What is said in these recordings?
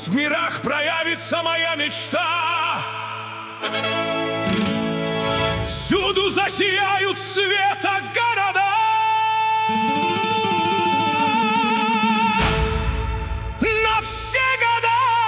Пусть в мирах проявится моя мечта, всюду засияют света города. На все года.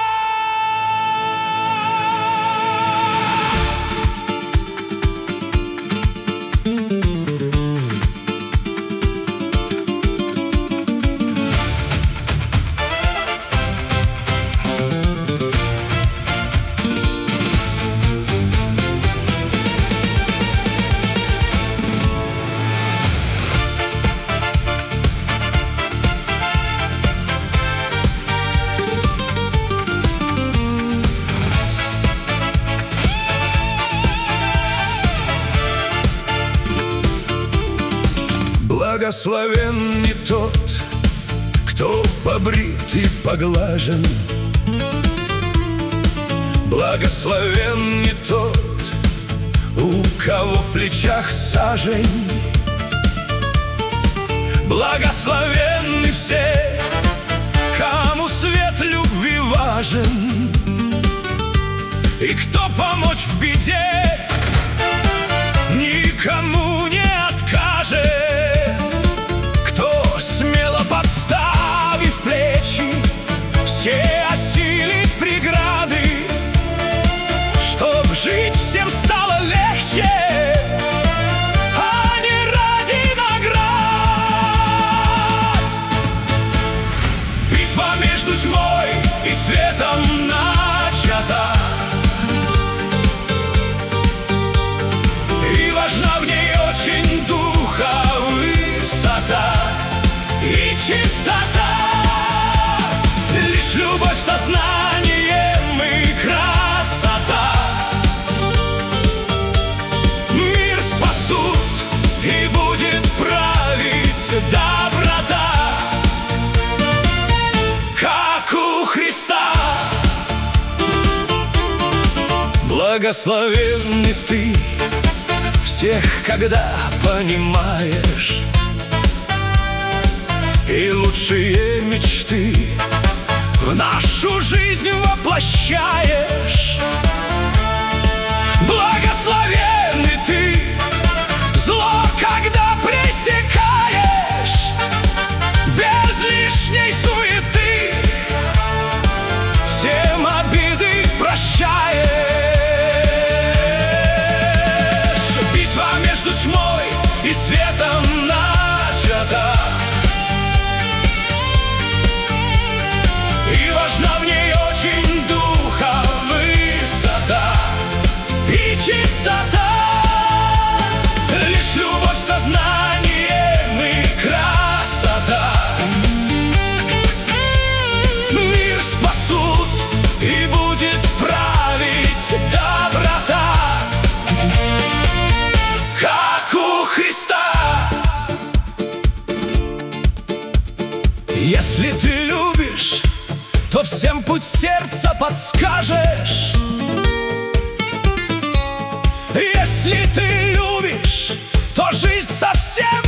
Благословен не тот, кто побрит и поглажен. Благословен не тот, у кого в плечах сажень. Благословенны все, кому свет любви важен, и кто помочь в беде никому не откажет. Все осилит преграды, чтоб жить всем стало легче, а не ради наград. Битва между тьмой и светом начата, и важна в ней очень духа высота и чистота. Любовь, сознанием и красота мир спасут, и будет править доброта, как у Христа. Благословенный ты всех, когда понимаешь, и лучшие мечты в нашу жизнь воплощаешь. Благословенный ты зло, когда пресекаешь, без лишней суеты всем обиды прощаешь. Битва между тьмой и светом начата, и важна в ней очень духа высота и чистота. Лишь любовь, сознанием и красота мир спасут, и будет править доброта, как у Христа. Если ты любишь, то всем путь сердца подскажешь. Если ты любишь, то жизнь совсем